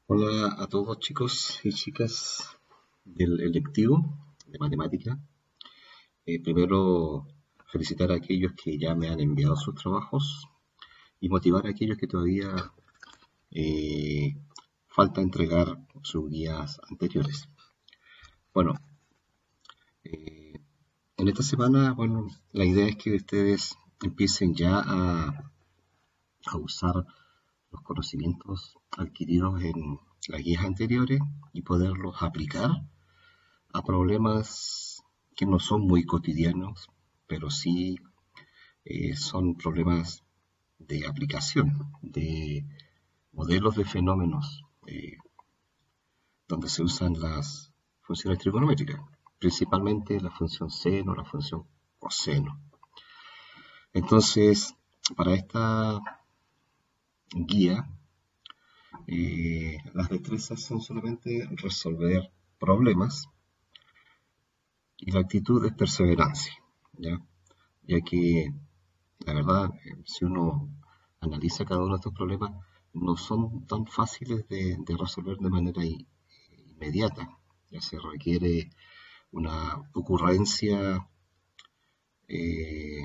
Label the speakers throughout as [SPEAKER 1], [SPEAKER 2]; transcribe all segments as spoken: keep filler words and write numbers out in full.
[SPEAKER 1] Hola a todos chicos y chicas del electivo de matemática. Eh, primero, felicitar a aquellos que ya me han enviado sus trabajos y motivar a aquellos que todavía eh, falta entregar sus guías anteriores. Bueno, eh, en esta semana, bueno, la idea es que ustedes empiecen ya a, a usar los conocimientos adquiridos en las guías anteriores y poderlos aplicar a problemas que no son muy cotidianos, pero sí eh, son problemas de aplicación, de modelos de fenómenos, eh, donde se usan las funciones trigonométricas, principalmente la función seno, la función coseno. Entonces, para esta guía, eh, las destrezas son solamente resolver problemas y la actitud es perseverancia, ¿ya? Ya que la verdad, eh, si uno analiza cada uno de estos problemas, no son tan fáciles de, de resolver de manera i- inmediata. Ya se requiere una ocurrencia eh,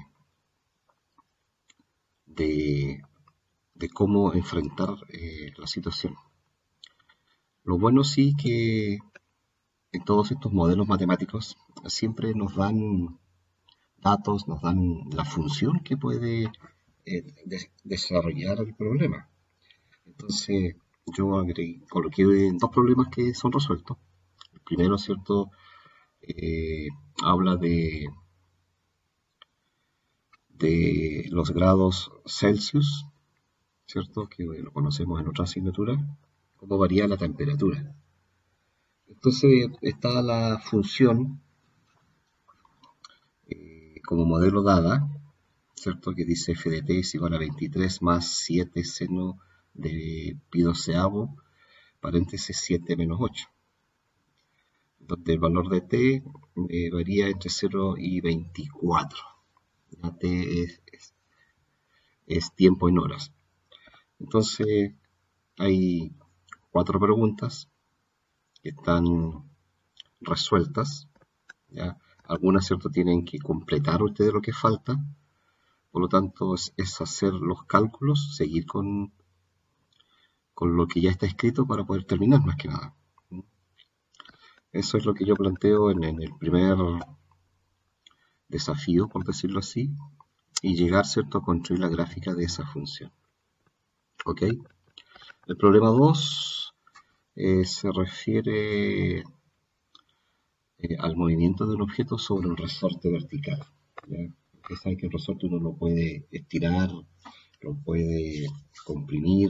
[SPEAKER 1] de, de cómo enfrentar eh, la situación. Lo bueno sí que en todos estos modelos matemáticos siempre nos dan datos, nos dan la función que puede eh, de- desarrollar el problema. Entonces, yo agregué, coloqué dos problemas que son resueltos. El primero, ¿cierto? Eh, habla de, de los grados Celsius, ¿cierto? Que lo conocemos en otra asignatura, cómo varía la temperatura. Entonces, está la función eh, como modelo dada, ¿cierto? Que dice f de t es igual a veintitrés más siete seno de pi doceavo, paréntesis siete menos ocho, donde el valor de t eh, varía entre cero y veinticuatro. La t es, es, es tiempo en horas. Entonces, hay cuatro preguntas que están resueltas, ¿ya? Algunas, ¿cierto?, tienen que completar ustedes lo que falta, por lo tanto, es, es hacer los cálculos, seguir con, con lo que ya está escrito para poder terminar, más que nada. Eso es lo que yo planteo en, en el primer desafío, por decirlo así, y llegar, ¿cierto?, a construir la gráfica de esa función. ¿Ok? El problema dos eh, se refiere eh, al movimiento de un objeto sobre un resorte vertical. ¿Ya? Ustedes saben que el resorte uno lo puede estirar, lo puede comprimir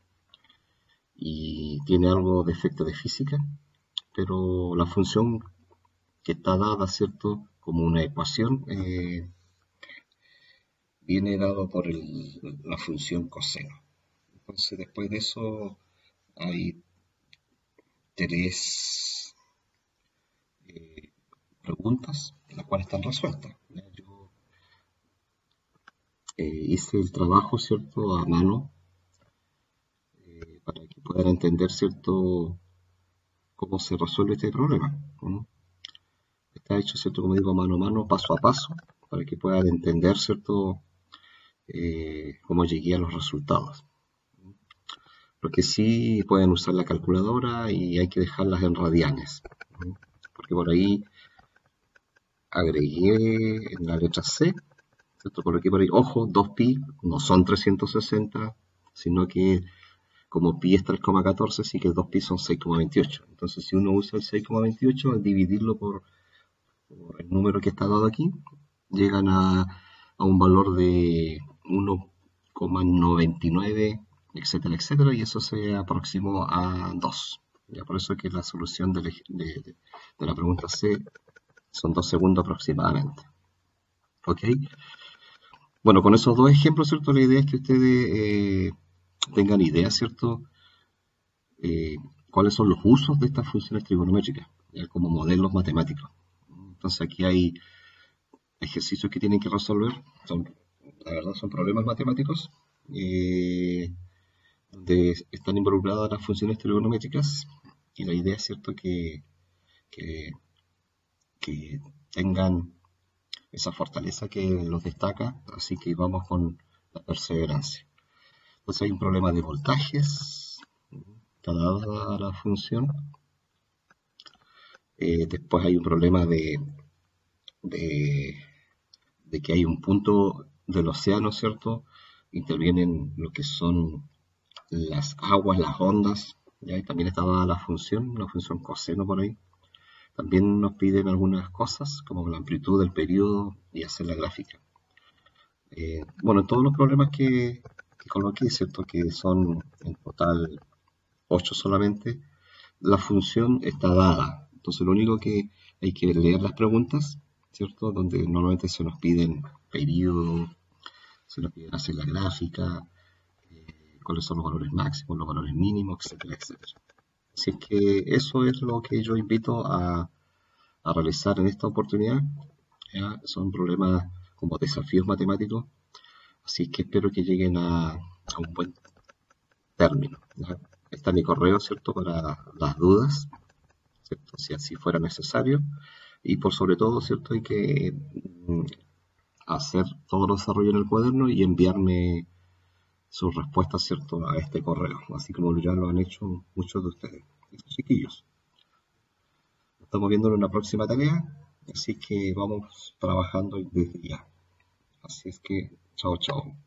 [SPEAKER 1] y tiene algo de efecto de física, pero la función que está dada, ¿cierto?, como una ecuación, eh, viene dado por el, la función coseno. Entonces, después de eso, hay tres eh, preguntas, las cuales están resueltas. ¿Ya? Yo eh, hice el trabajo, ¿cierto?, a mano, eh, para que puedan entender, ¿cierto?, cómo se resuelve este problema. ¿No? Está hecho, ¿cierto?, como digo, mano a mano, paso a paso, para que puedan entender, ¿cierto?, eh, cómo llegué a los resultados. Lo que sí pueden usar la calculadora y hay que dejarlas en radianes, ¿no? Porque por ahí agregué en la letra C, ¿cierto? Coloqué por ahí, ojo, dos pi no son trescientos sesenta, sino que como pi es tres coma catorce, sí que dos pi son seis coma veintiocho. Entonces, si uno usa el seis coma veintiocho, al dividirlo por, por el número que está dado aquí, llegan a, a un valor de uno coma noventa y nueve, etcétera, etcétera, y eso se aproximó a dos. Ya por eso es que la solución de, de, de la pregunta C son dos segundos aproximadamente. ¿Ok? Bueno, con esos dos ejemplos, ¿cierto? La idea es que ustedes eh, tengan idea, ¿cierto? Eh, cuáles son los usos de estas funciones trigonométricas, ¿ya? Como modelos matemáticos. Entonces aquí hay ejercicios que tienen que resolver, son, la verdad son problemas matemáticos, eh, donde están involucradas las funciones trigonométricas y la idea es cierto que, que, que tengan esa fortaleza que los destaca, así que vamos con la perseverancia. Entonces hay un problema de voltajes, está dada la función. Eh, después hay un problema de, de, de que hay un punto del océano, ¿cierto? Intervienen lo que son las aguas, las ondas, ¿ya? Y también está dada la función, una función coseno por ahí. También nos piden algunas cosas, como la amplitud del periodo y hacer la gráfica. Eh, bueno, todos los problemas que, que coloqué, ¿cierto? Que son en total ocho solamente, la función está dada. Entonces lo único que hay que leer las preguntas, ¿cierto? Donde normalmente se nos piden periodo, se nos piden hacer la gráfica, eh, cuáles son los valores máximos, los valores mínimos, etcétera, etcétera. Así es que eso es lo que yo invito a, a realizar en esta oportunidad. ¿Ya? Son problemas como desafíos matemáticos, así que espero que lleguen a, a un buen término. ¿Ya? Está mi correo, ¿cierto? Para las dudas, ¿cierto? Si así fuera necesario. Y por sobre todo, ¿cierto? Hay que mm, hacer todo el desarrollo en el cuaderno y enviarme sus respuestas, ¿cierto? A este correo, así como ya lo han hecho muchos de ustedes, estos chiquillos. Estamos viendo en una próxima tarea, así que vamos trabajando desde ya. Así es que, chao, chao.